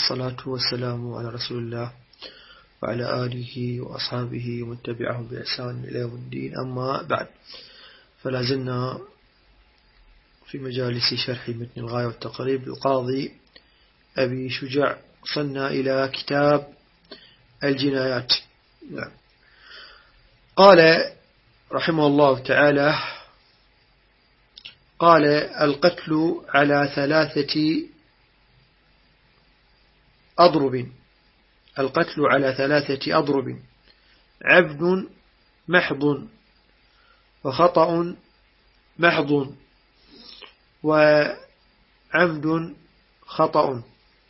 والصلاة والسلام على رسول الله وعلى آله وأصحابه ومن تبعهم بإحسان إلى يوم الدين. أما بعد، فلا زلنا في مجالس شرح متن الغاية والتقريب للقاضي أبي شجاع. وصلنا إلى كتاب الجنايات. قال رحمه الله تعالى: قال: القتل على 3 أضرب. القتل على 3 أضرب: عبد محض، وخطأ محض، وعمد خطأ.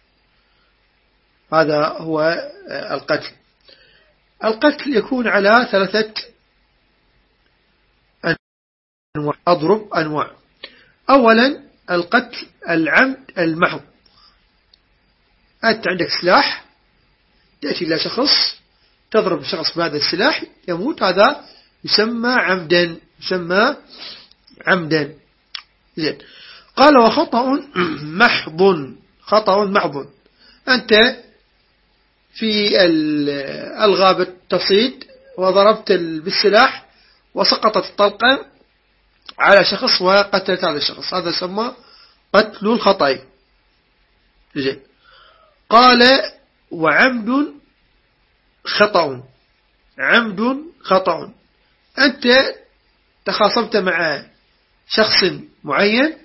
هذا هو القتل. القتل يكون على 3 أنواع. أضرب أنواع. أولا القتل العمد المحض. أنت عندك سلاح، تأتي إلى شخص تضرب شخص بهذا السلاح يموت، هذا يسمى عمدا، يسمى عمدا. زين. قال: وخطأ محض. خطأ محض: أنت في الغابة تصيد وضربت بالسلاح وسقطت الطلقة على شخص وقتلت هذا الشخص، هذا يسمى قتل الخطأ. زين. قال: وعمد خطأ. عمد خطأ: أنت تخاصمت مع شخص معين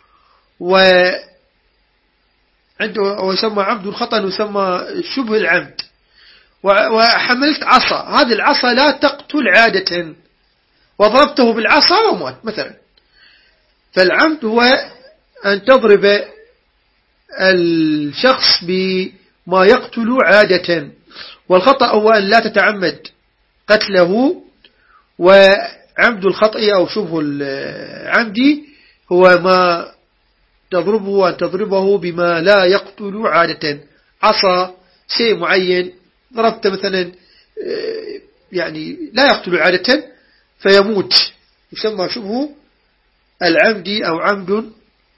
ويسمى عمد الخطأ، يسمى شبه العمد، وحملت عصا، هذه العصا لا تقتل عادة، وضربته بالعصا ومات مثلا. فالعمد هو أن تضرب الشخص بما يقتل عادة، والخطأ هو أن لا تتعمد قتله، وعمد الخطأ أو شبه العمد هو ما تضربه وأن تضربه بما لا يقتل عادة. عصا، شيء معين ضربت مثلا يعني لا يقتل عادة فيموت، يسمى شبه العمد أو عمد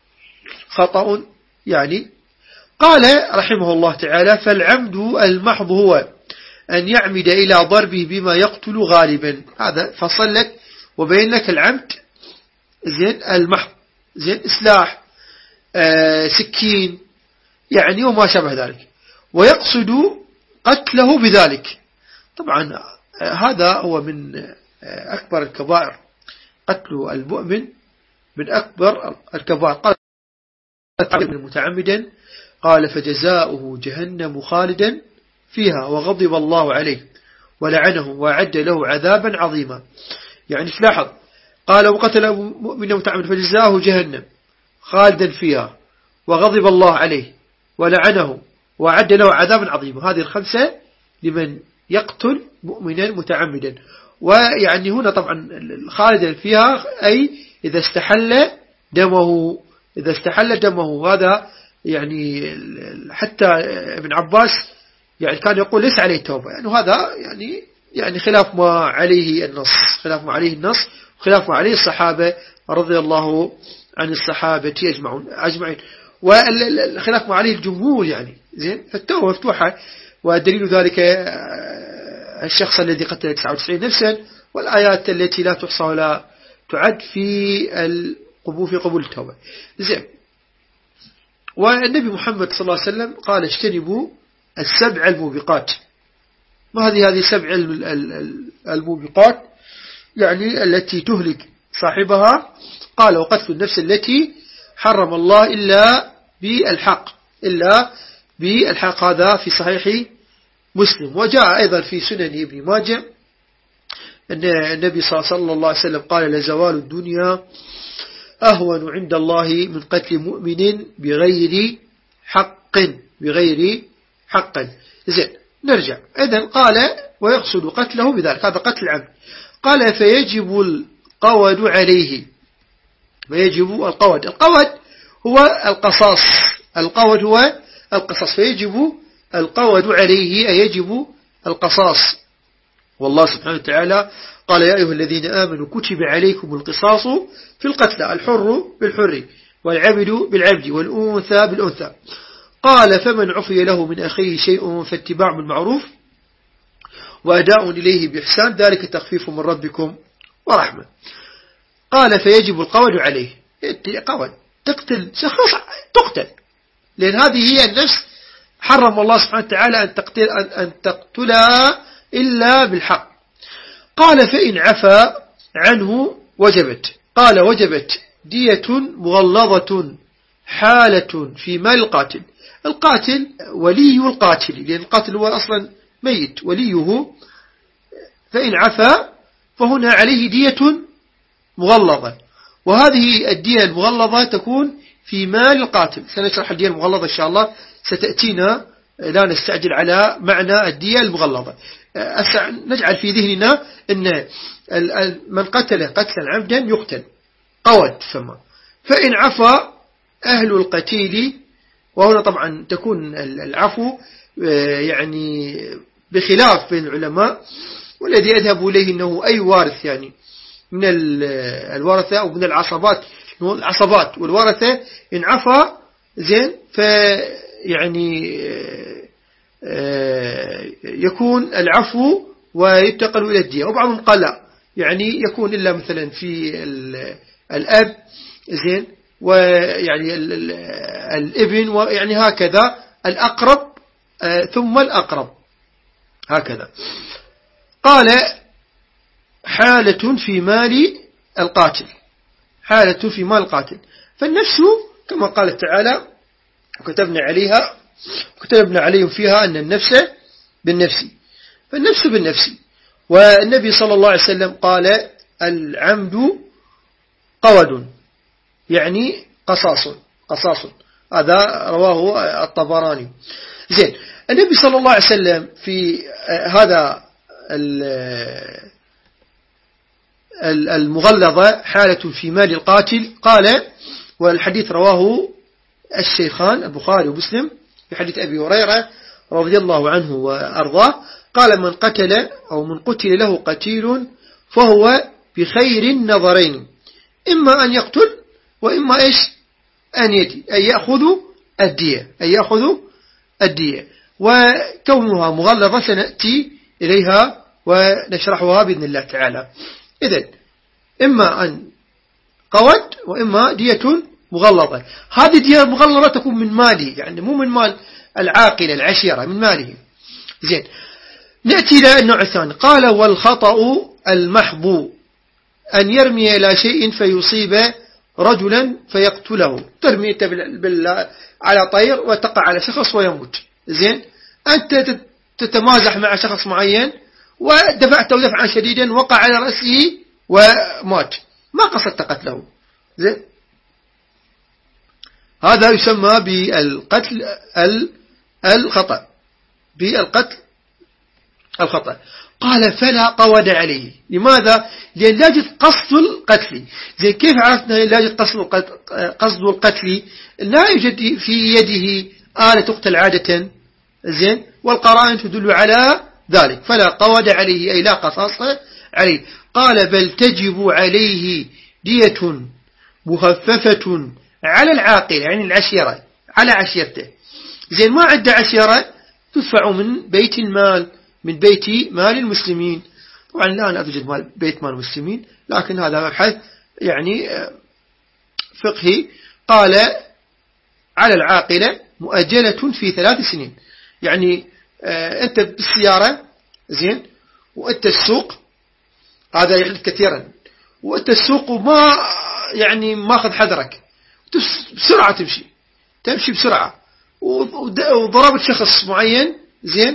خطأ يعني. قال رحمه الله تعالى: فالعمد المحض هو أن يعمد إلى ضربه بما يقتل غالبا. هذا فصل لك وبين لك العمد. زين. المحض، زين، سلاح، سكين يعني وما شابه ذلك، ويقصد قتله بذلك. طبعا هذا هو من أكبر الكبائر، قتل المؤمن من أكبر الكبائر. قال متعمدا: قال: فجزاؤه جهنم خالدا فيها وغضب الله عليه ولعنه وأعد له عذابا عظيما. يعني تلاحظ، قال: وقتل مؤمنا متعمدا فجزاؤه جهنم خالدا فيها وغضب الله عليه ولعنه وأعد له عذابا عظيما. هذه الخمسة لمن يقتل مؤمنا متعمدا. ويعني هنا طبعا خالدا فيها أي إذا استحل دمه، إذا استحل دمه. هذا يعني حتى ابن عباس يعني كان يقول ليس عليه توبة، يعني هذا يعني خلاف ما عليه النص، خلاف ما عليه النص، وخلاف ما عليه الصحابة رضي الله عن الصحابة أجمعين، والخلاف ما عليه الجمهور يعني. زين. فالتوبة مفتوحة، ودليل ذلك الشخص الذي قتل 99 نفسا، والآيات التي لا تحصى ولا تعد في قبول التوبة. زين. والنبي محمد صلى الله عليه وسلم قال: اجتنبوا 7 الموبقات. ما هذه 7 الموبقات يعني التي تهلك صاحبها؟ قال: وقتل النفس التي حرم الله إلا بالحق، إلا بالحق. هذا في صحيح مسلم. وجاء أيضا في سنن ابن ماجه أن النبي صلى الله عليه وسلم قال: لزوال الدنيا أهون عند الله من قتل مؤمن بغير حق، بغير حق. زين. نرجع. إذن قال: ويقصد قتله بذلك، هذا قتل عمد. قال: فيجب القود عليه. فيجب القود. القود هو القصاص. القود هو القصاص، فيجب القود عليه أي يجب القصاص. والله سبحانه وتعالى قال: يا أيها الذين آمنوا كتب عليكم القصاص في القتلى، الحر بالحر والعبد بالعبد والأنثى بالأنثى. قال فمن عفي له من أخيه شيء فاتباع بالمعروف وأداء إليه بإحسان ذلك تخفيف من ربكم ورحمة. قال فيجب القود عليه. قود تقتل شخص تقتل، لأن هذه هي النفس حرم الله سبحانه وتعالى أن تقتلها إلا بالحق. قال فإن عفا عنه وجبت. قال وجبت دية مغلظة حالة في مال القاتل. القاتل ولي القاتل، لأن القاتل هو أصلا ميت وليه، فإن عفا فهنا عليه دية مغلظة، وهذه الدية المغلظة تكون في مال القاتل. سنشرح الدية المغلظة إن شاء الله، ستأتينا، لا نستعجل على معنى الدية المغلظة. نجعل في ذهننا أن من قتل قتلا عمدا يقتل قود فما. فإن عفا أهل القتيل، وهنا طبعا تكون العفو يعني بخلاف بين العلماء، والذي يذهب إليه أنه أي وارث يعني من الورثة أو من العصبات والورثة إن عفا زين فيعني يكون العفو وينتقل إلى الدية. وبعضهم قال لا، يعني يكون إلا مثلا في الأب زين، ويعني الابن، ويعني هكذا الأقرب ثم الأقرب هكذا. قال حالة في مال القاتل، حالة في مال القاتل. فالنفس كما قال تعالى وكتبنا عليهم فيها أن النفس بالنفس، فالنفس بالنفس. والنبي صلى الله عليه وسلم قال العمد قود، يعني قصاص. هذا رواه الطبراني. زين، النبي صلى الله عليه وسلم في هذا المغلظة حالة في مال القاتل قال، والحديث رواه الشيخان البخاري ومسلم في حديث أبي هريرة رضي الله عنه وأرضاه، قال من قتل أو من قتل له قتيل فهو بخير النظرين، إما أن يقتل وإما إيش أن يأخذ الدية. وكونها مغلظة سنأتي إليها ونشرحها بإذن الله تعالى. إذن إما أن قود وإما دية مغلظة. هذه الدية المغلظة تكون من ماله، يعني مو من مال العاقل العشيرة، من ماله. زين، نأتي إلى النوع الثاني. قال والخطأ المحض أن يرمي إلى شيء فيصيب رجلا فيقتله. ترمي على طير وتقع على شخص ويموت. زين، أنت تتمازح مع شخص معين ودفعته دفعا شديدا وقع على رأسه ومات، ما قصدت قتله. زين، هذا يسمى بالقتل الخطأ، الخطأ. قال فلا قود عليه. لماذا؟ لأن لا يوجد قصد القتل. زين، كيف عرفنا لا يوجد قصد القتل؟ لا يوجد في يده آلة تقتل عادة. زين، والقرائن تدل على ذلك. فلا قود عليه أي لا قصاص عليه. قال بل تجب عليه دية مخففة على العاقل، يعني العشيرة، على عشيرته. زين، ما عد عشيرة تدفع من بيت المال، من بيت مال المسلمين. طبعا لا نأذج بيت مال المسلمين، لكن هذا مبحث يعني فقهي. قال على العاقلة مؤجلة في 3 سنين. يعني أنت بالسيارة زين، وأنت السوق، هذا يحدث كثيرا، وأنت السوق وما يعني ماخذ حذرك، بسرعة تمشي بسرعة وضربت شخص معين. زين،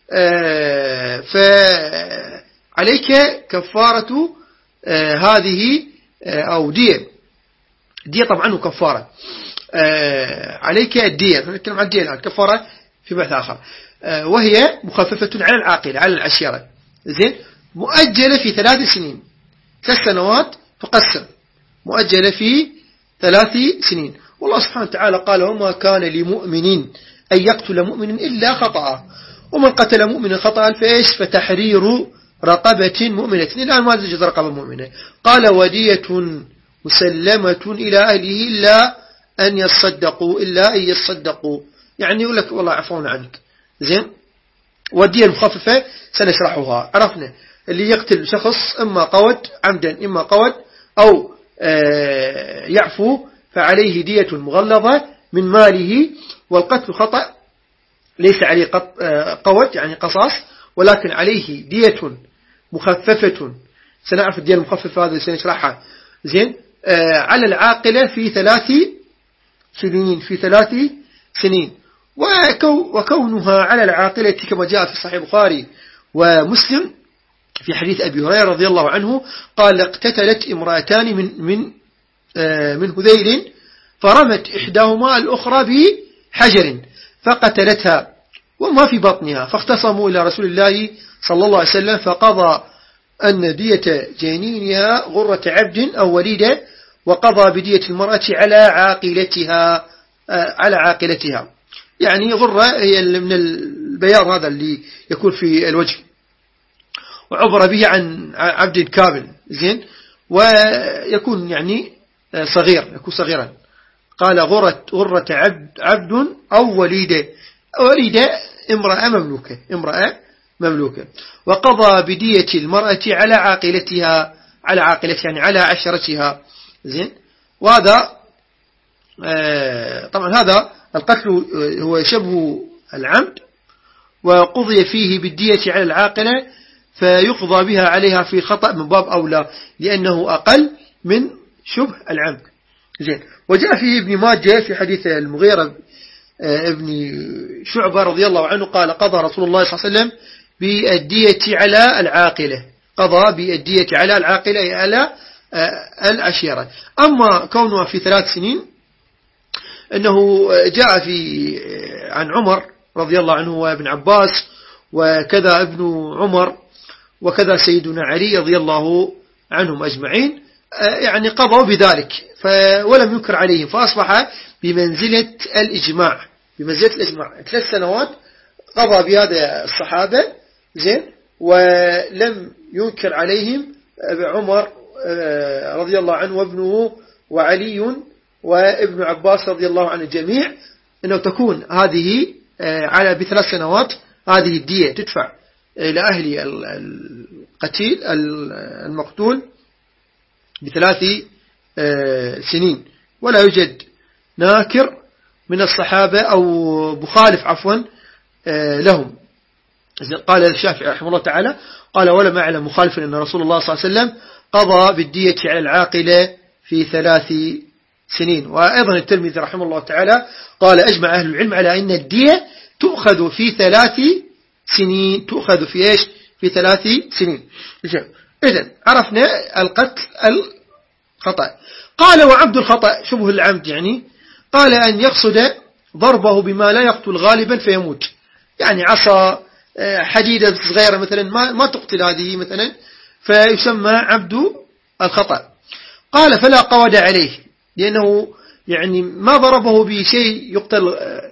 فعليك كفارة هذه أو دية طبعا وكفارة. عليك الدية، نتكلم عن الدية الآن، كفارة في بحث آخر، وهي مخففة على العاقل، على العشيرة. زين، مؤجلة في 3 سنين، 3 سنوات تقسم، مؤجلة في 3 سنين. والله سبحانه وتعالى قال وما كان لمؤمن أن يقتل مؤمن إلا خطأ، ومن قتل مؤمنا خطأ فإيش فتحرير رقبة مؤمنة. الآن ما تجد رقبة مؤمنة. قال ودية مسلمة إلى أهله إلا أن يصدقوا يعني يقول لك والله عفونا عنك. زين. والدية المخففة سنشرحها. عرفنا اللي يقتل شخص إما قود عمدا إما قود أو يعفو فعليه دية مغلظة من ماله. والقتل خطأ ليس عليه قود يعني قصاص، ولكن عليه دية مخففة. سنعرف الدية المخففة هذا سنشرحها. زين. على العاقلة في 3 سنين، في 3 سنين. وكونها على العاقلة كما جاء في صحيح البخاري ومسلم في حديث أبي هريرة رضي الله عنه قال اقتتلت امرأتان من هذيل فرمت إحداهما الأخرى بحجر فقتلتها وما في بطنها، فاختصموا إلى رسول الله صلى الله عليه وسلم فقضى أن دية جنينها غرة عبد أو وليدة، وقضى بدية المرأة على عاقلتها. يعني غرة هي من البياض هذا اللي يكون في الوجه، وعبر به عن عبد كامل. زين. ويكون يعني صغير، يكون صغيرا. قال غرة عبد أو وليدة امرأة مملوكة. وقضى بدية المرأة على عاقلتها يعني على عشرتها. زين. وهذا طبعا هذا القتل هو شبه العمد، وقضي فيه بالدية على العاقلة فيقضى بها عليها في خطأ من باب أولى لأنه أقل من شبه العمد. زين. وجاء فيه ابن ماجه في حديث المغيرة ابن شعبة رضي الله عنه قال قضى رسول الله صلى الله عليه وسلم بالدية على العاقلة، قضى بالدية على العاقلة على العشيرة. أما كونها في 3 سنين أنه جاء عن عمر رضي الله عنه وابن عباس وكذا ابن عمر وكذا سيدنا علي رضي الله عنهم أجمعين، يعني قضوا بذلك ولم ينكر عليهم، فأصبح بمنزلة الإجماع. 3 سنوات قضى بهذا الصحابة. زين. ولم ينكر عليهم عمر رضي الله عنه وابنه وعلي وابن عباس رضي الله عنه الجميع أنه تكون هذه على ب3 سنوات هذه الدية تدفع إلى أهل القتيل المقتول ب3 سنين. ولا يوجد ناكر من الصحابة أو مخالف عفوا لهم. قال الشافعي رحمه الله تعالى قال ولم أعلم مخالفا أن رسول الله صلى الله عليه وسلم قضى بالدية على العاقلة في 3 سنين. وأيضا الترمذي رحمه الله تعالى قال أجمع أهل العلم على أن الدية تؤخذ في 3 سنين. تؤخذ في إيش؟ في 3 سنين. إذن عرفنا القتل الخطأ. قال وعبد الخطأ شبه العمد يعني قال أن يقصد ضربه بما لا يقتل غالبا فيموت، يعني عصا حديدة صغيرة مثلا ما تقتل هذه مثلا، فيسمى عبد الخطأ. قال فلا قود عليه لأنه يعني ما ضربه بشيء يقتل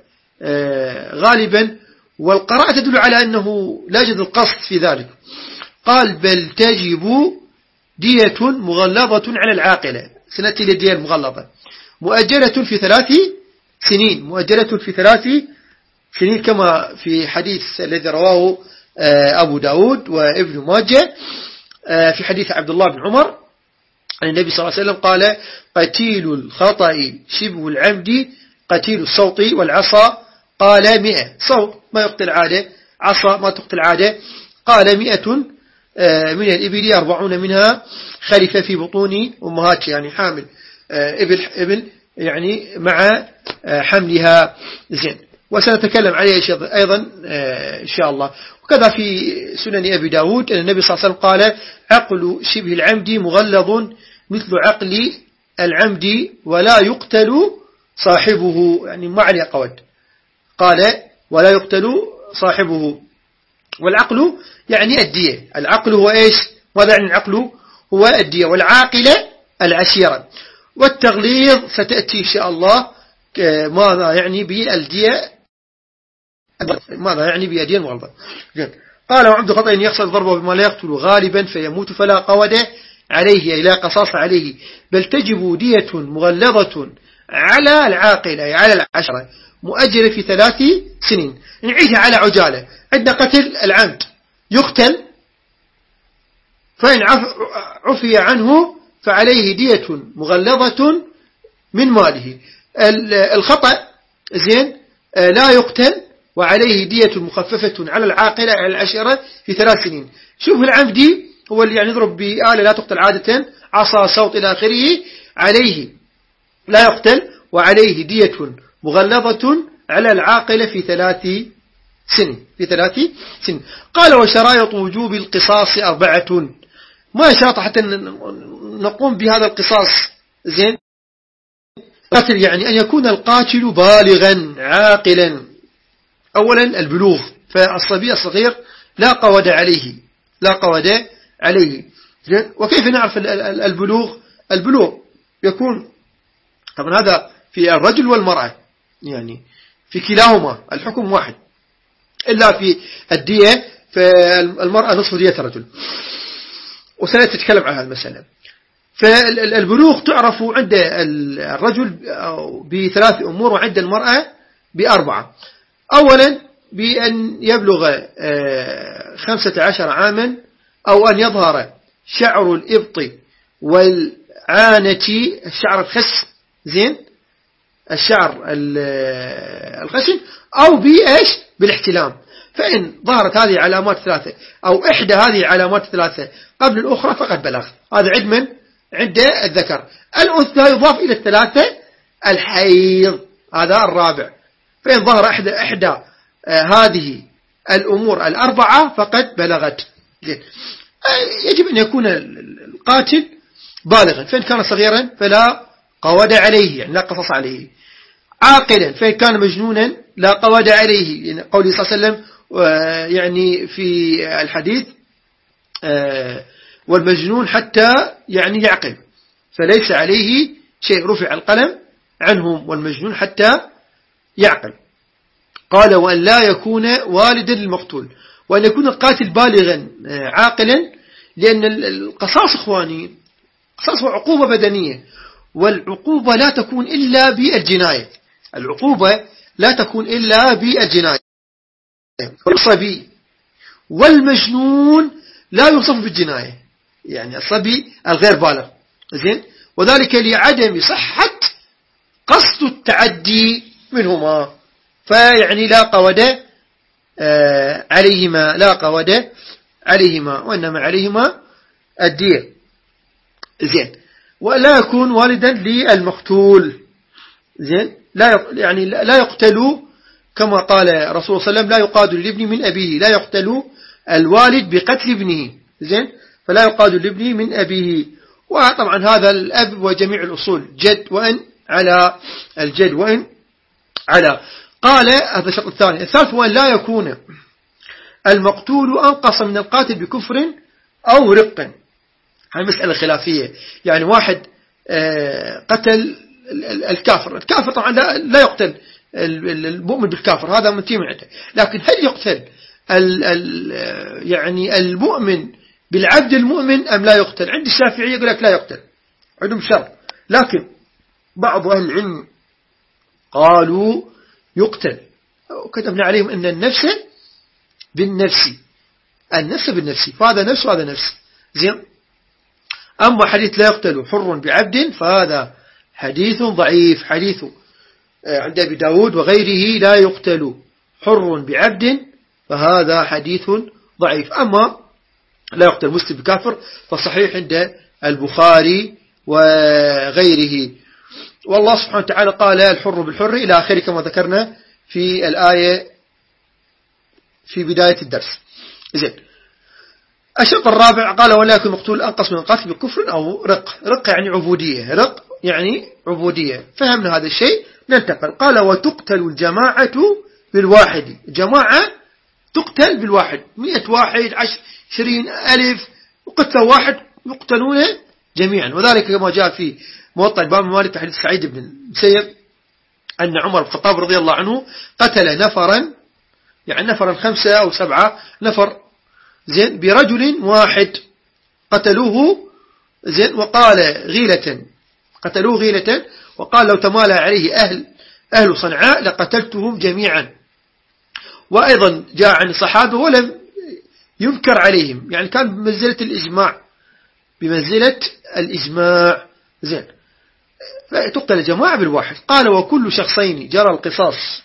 غالبا، والقراءة تدل على أنه لا يوجد القصد في ذلك. قال بل تجب دية مغلظة على العاقلة. سنأتي للدية المغلظة مؤجلة في 3 سنين، مؤجلة في 3 سنين كما في حديث الذي رواه أبو داود وابن ماجه في حديث عبد الله بن عمر عن النبي صلى الله عليه وسلم قال قتيل الخطأ شبه العمد قتيل الصوت والعصا. قال 100 صوت ما يقتل عادة، عصا ما تقتل عادة. قال 100 من الإبل 40 منها خلفة في بطون أمهات، يعني حامل إبل يعني مع حملها. زين. وسنتكلم عليه أيضا إن شاء الله. وكذا في سنن أبي داود أن النبي صلى الله عليه وسلم قال عقل شبه العمد مغلظ مثل عقل العمد ولا يقتل صاحبه، يعني ما عليه قود. قال ولا يقتل صاحبه. والعقل يعني الدية. العقل هو إيش؟ ماذا يعني العقل؟ هو الدية. والعاقلة العشيرة. والتغليظ ستأتي إن شاء الله ماذا يعني بالدية، ماذا يعني بالدية المغلظة. قال وعبد خطأ يقصد ضربه بما لا يقتل غالبا فيموت فلا قود عليه أي لا قصاص عليه، بل تجب دية مغلظة على العاقلة على العشرة. مؤجلة في 3 سنين. نعيدها على عجالة. عندنا قتل العمد يقتل، فإن عفي عنه فعليه دية مغلظة من ماله. الخطأ زين لا يقتل وعليه دية مخففة على العاقلة على العشرة في 3 سنين. شوف العمدي هو اللي يعني يضرب بآلة لا تقتل عادة، عصا، صوت إلى آخره، عليه لا يقتل وعليه دية مغلظة على العاقلة في 3 سنين. في 3 سنين. قال وشرائط وجوب القصاص 4. ما شرط حتى نقوم بهذا القصاص زين. قتل يعني أن يكون القاتل بالغا عاقلا. أولا البلوغ، فالصبي الصغير لا قود عليه، لا قود عليه. وكيف نعرف البلوغ؟ البلوغ يكون طبعا هذا في الرجل والمرأة، يعني في كلاهما الحكم واحد، إلا في الدية فالمرأة نصف دية الرجل، وسنتكلم عن هذا المسألة. فالبلوغ تعرف عند الرجل ب3 أمور وعند المرأة ب4. أولا بأن يبلغ 15 عاما، أو أن يظهر شعر الإبط والعانة، الشعر الخس زين، الشعر الخشن، أو بإيش؟ بالاحتلام. فإن ظهرت هذه علامات 3 أو إحدى هذه علامات 3 قبل الأخرى فقد بلغ. هذا عد من؟ عند الذكر. الأنثى يضاف إلى 3 الحيض، هذا الرابع. فإن ظهر إحدى هذه الأمور 4 فقد بلغت. يجب أن يكون القاتل بالغا، فإن كان صغيرا فلا قود عليه، يعني لا قصص عليه. عاقلا، فإن كان مجنونا لا قود عليه، يعني قوله صلى الله عليه وسلم يعني في الحديث والمجنون حتى يعني يعقل، فليس عليه شيء، رفع القلم عنهم والمجنون حتى يعقل. قال وأن لا يكون والدا للمقتول، وأن يكون القاتل بالغا عاقلا، لأن القصاص إخواني قصاص عقوبة بدنية، والعقوبة لا تكون إلا بالجناية. العقوبة لا تكون إلا بالجناية. والصبي والمجنون لا يوصف بالجناية، يعني الصبي الغير بالغ زين، وذلك لعدم صحة قصد التعدي منهما، فيعني لا قود عليهما، لا قود عليهما، وإنما عليهما الدية زين. ولا يكون والدا للمقتول زين، يعني لا يقتل، كما قال رسول الله صلى الله عليه وسلم لا يقاد لابن من أبيه، لا يقتل الوالد بقتل ابنه زين، فلا يقاد لابن من أبيه. وطبعا هذا الأب وجميع الأصول جد وإن على الجد وإن على. قال هذا الشرط الثاني. الثالث هو أن لا يكون المقتول أنقص من القاتل بكفر أو رق. هذه مسألة خلافية، يعني واحد قتل الكافر طبعا لا يقتل المؤمن بالكافر، هذا منتهي من عنده، لكن هل يقتل يعني المؤمن بالعبد المؤمن أم لا يقتل؟ عند الشافعية يقول لك لا يقتل، عندهم شرط، لكن بعض أهل العلم قالوا يقتل، وكتبنا عليهم أن النفس بالنفس، النفس بالنفس، فهذا نفس وهذا نفس زين. أما حديث لا يقتل حر بعبد فهذا حديث ضعيف، حديث عند أبي داود وغيره لا يقتل حر بعبد فهذا حديث ضعيف. أما لا يقتل مسلم بكافر فصحيح عند البخاري وغيره. والله سبحانه وتعالى قال الحر بالحر إلى آخره كما ذكرنا في الآية في بداية الدرس زين. الشرط الرابع قال ولا يكون مقتول أنقص من القتل بكفر أو رق. رق يعني عبودية، رق يعني عبودية، فهمنا هذا الشيء. ننتقل. قال وتقتل الجماعة بالواحد، جماعة تقتل بالواحد، 100 واحد 20 ألف وقتل واحد يقتلون جميعا. وذلك كما جاء في موطأ الإمام مالك في حديث سعيد بن المسيب أن عمر بن الخطاب رضي الله عنه قتل نفرا، يعني نفرا 5 أو 7 نفر زين برجل واحد قتلوه زين، وقال غيلة، قتلوه غيلة، وقال لو تمالى عليه أهل أهل صنعاء لقتلتهم جميعا. وأيضا جاء عن الصحابة ولم ينكر عليهم، يعني كان بمنزلة الإجماع، بمنزلة الإجماع. زين، فتقتل الجماعة بالواحد. قال وكل شخصين جرى القصاص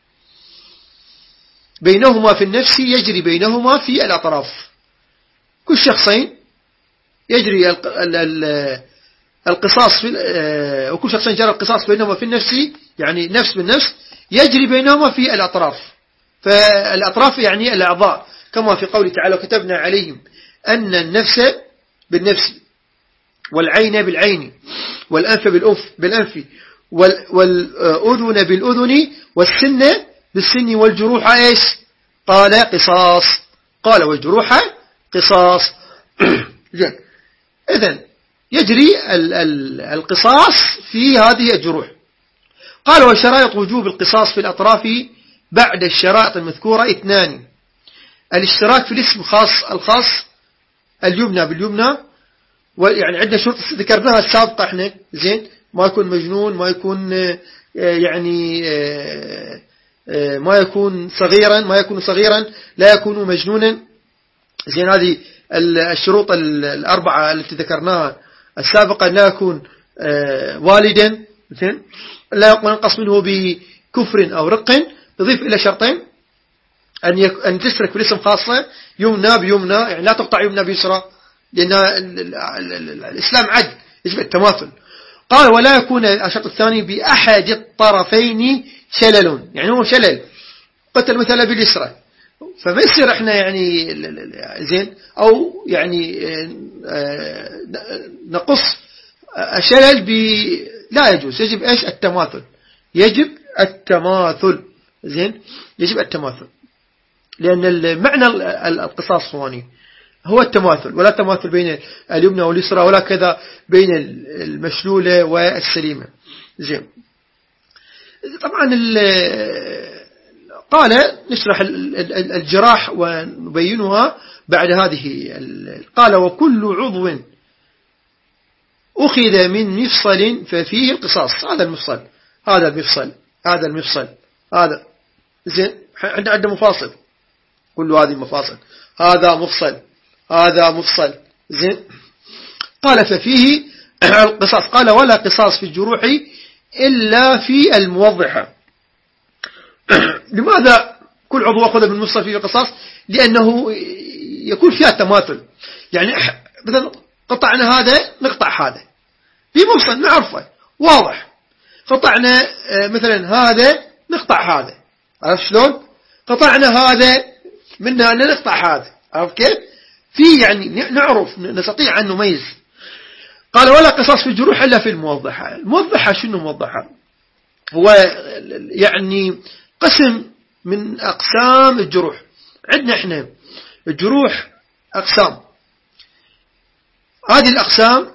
بينهما في النفس يجري بينهما في الأطراف. كل شخصين يجري القصاص في وكل شخصين جرى القصاص بينهما في النفس، يعني نفس بالنفس، يجري بينهما في الأطراف. فالأطراف يعني الأعضاء، كما في قوله تعالى وكتبنا عليهم أن النفس بالنفس والعين بالعين والأنف بالأنف والأذن بالأذن والسن بالسن والجروح إيش؟ قال قصاص. قال والجروح قصاص. إذن يجري القصاص في هذه الجروح. قال وشرائط وجوب القصاص في الأطراف بعد الشرائط المذكورة 2: الاشتراك في الاسم الخاص اليمنى باليمنى، ويعني عندنا شروط ذكرناها السابقة احنا. زين، ما يكون مجنون، ما يكون يعني ما يكون صغيرا، لا يكون مجنونا. زين، هذه الشروط الأربعة التي ذكرناها السابقة. لا يكون والدا، زين، لا ينقص منه بكفر أو رق. يضيف إلى شرطين: أن تشترك في الاسم خاصة يمنى بيمنى، يعني لا تقطع يمنى بيسرى، لأن الإسلام عدل يجب التماثل. قال ولا يكون الشرط الثاني بأحد الطرفين شلل، يعني هو شلل، قتل مثلا باليسرى، فما يصير احنا يعني زين أو يعني نقص الشلل لا يجوز. يجب ايش؟ التماثل. يجب التماثل. زين، يجب التماثل، لأن المعنى القصاص هو التماثل، ولا تماثل بين اليمنى واليسرى، ولا كذا بين المشلولة والسليمة. زين، طبعا قال نشرح الجراح ونبينها بعد هذه. قال وكل عضو أخذ من مفصل ففيه القصاص. هذا المفصل، هذا المفصل، هذا المفصل، هذا. زين، عندنا مفاصل، كل هذه المفاصل، هذا مفصل، هذا مفصل. زين، قال ففيه القصاص. قال ولا قصاص في الجروح إلا في الموضحة. لماذا كل عضو أخذ من مفصل فيه القصاص؟ لأنه يكون فيها تماثل. يعني مثلا قطعنا هذا نقطع هذا بمفصل نعرفه واضح. قطعنا مثلا هذا نقطع هذا، عرفت شلون؟ قطعنا هذا منها أن نقطع هذا، عرفت كيف؟ في يعني نعرف، نستطيع أن نميز. قال ولا قصاص في الجروح إلا في الموضحة. الموضحة شنو موضحة؟ هو يعني قسم من أقسام الجروح. عندنا احنا الجروح أقسام، هذه الأقسام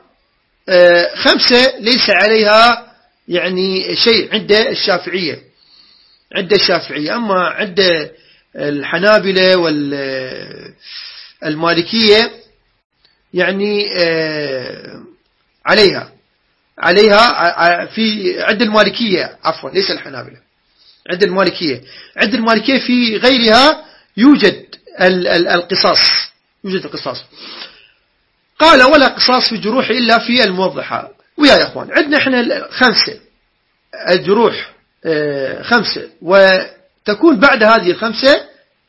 5 ليس عليها يعني شيء عند الشافعية. أما عند الحنابلة والمالكية يعني عليها في عند المالكية، عفوا ليس الحنابلة، عند المالكية في غيرها يوجد القصاص، يوجد القصاص. قال ولا قصاص في الجروح إلا في الموضحة. ويا أخوان عندنا احنا 5 الجروح 5، وتكون بعد هذه 5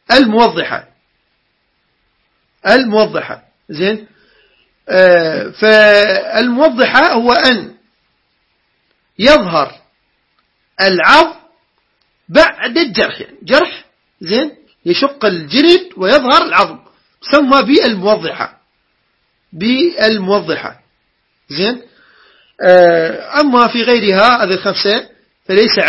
الموضحة. زين، فالموضحة هو أن يظهر العظم بعد الجرح، يعني جرح زين يشق الجلد ويظهر العظم، تسمى بالموضحة. زين، أما في غيرها هذه 5 فليس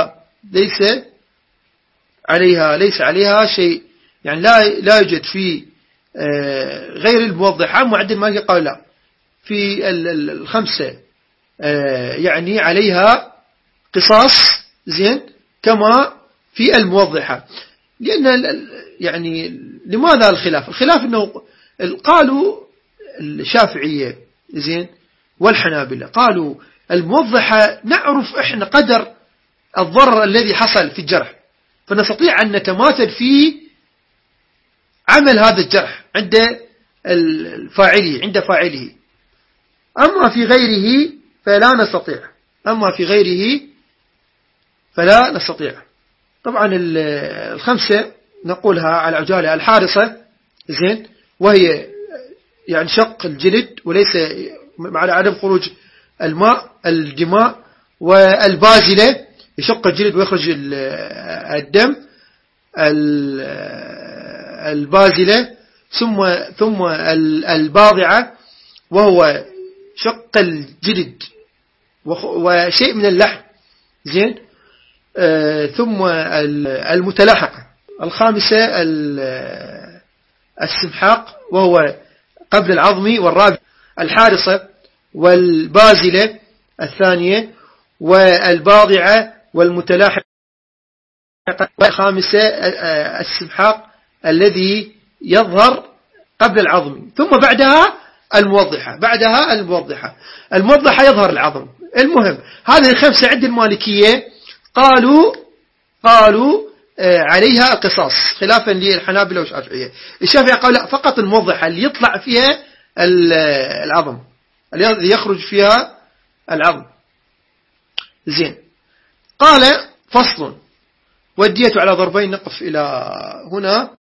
عليها شيء، يعني لا يوجد في غير الموضحة. معدل ما قال لا، في 5 يعني عليها قصاص. زين، كما في الموضحة. لأن يعني لماذا الخلاف أنه قالوا الشافعية زين والحنابلة قالوا الموضحة نعرف إحنا قدر الضرر الذي حصل في الجرح، فنستطيع أن نتماثل في عمل هذا الجرح عند فاعله. أما في غيره فلا نستطيع. طبعا الخمسة نقولها على عجالة. الحارصة زين، وهي يعني شق الجلد وليس مع عدم خروج الدماء، والبازلة يشق الجلد ويخرج الدم، البازلة، ثم الباضعة وهو شق الجلد وشيء من اللحم زين، ثم المتلاحقة. الخامسة السمحاق وهو قبل العظم والرابع. الحارصة والبازلة الثانية، والباضعة والمتلاحقة. الخامسة السمحاق الذي يظهر قبل العظم، ثم بعدها الموضحة يظهر العظم. المهم هذه الخمسة عند المالكية قالوا عليها القصاص، خلافا للحنابلة والشافعية. الشافعية قال لا، فقط الموضحة اللي يطلع فيها العظم، اللي يخرج فيها العظم. زين. قال فصل: والدية على ضربين. نقف إلى هنا.